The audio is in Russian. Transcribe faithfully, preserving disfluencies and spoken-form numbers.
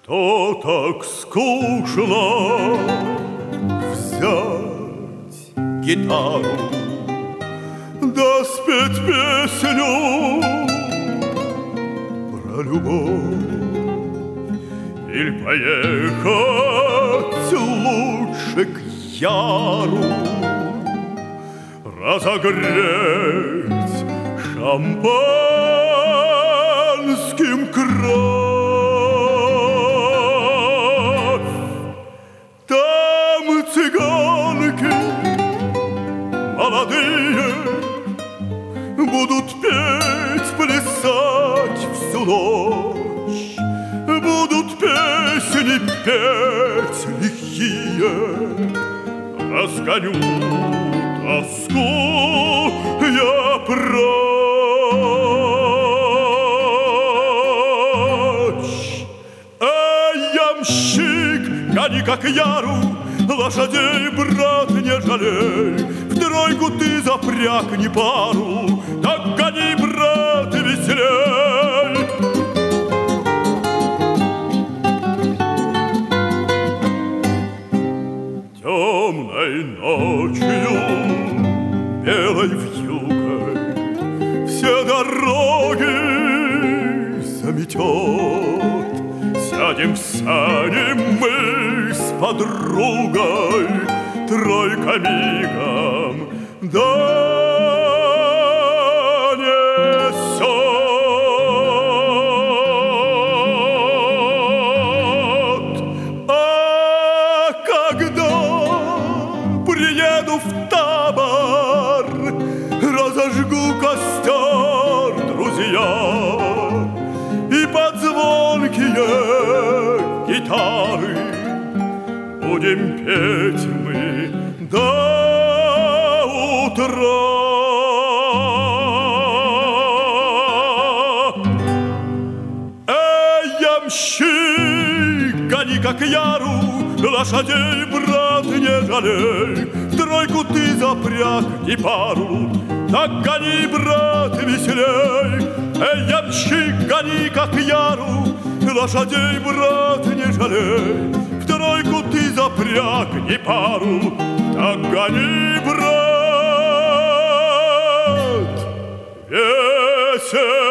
Что так скучно взять гитару да спеть песню про любовь? Или поехать лучше к Яру, разогреть шампанским кровь? Там цыганки молодые будут петь, плясать всю ночь, будут песни петь лихие, разгоню тоску я прочь. Эй, ямщик, гони как Яру, лошадей, брат, не жалей, в тройку ты запрягни пару, так гони, брат, веселей. Темной ночью, белой вьюгой все дороги заметет. Сядем в сани мы с подругой, тройка мигом донесет. А когда приеду в табор, разожгу костер, друзья, и под звонкие гитары будем петь мы до утра. Эй, ямщик, гони как Яру, лошадей, брат, не жалей, в тройку ты запрягни пару, так гони, брат, веселей. Эй, ямщик, гони как Яру, лошадей, брат, не жалей, в тройку ты запрягни пару, так гони, брат, веселей.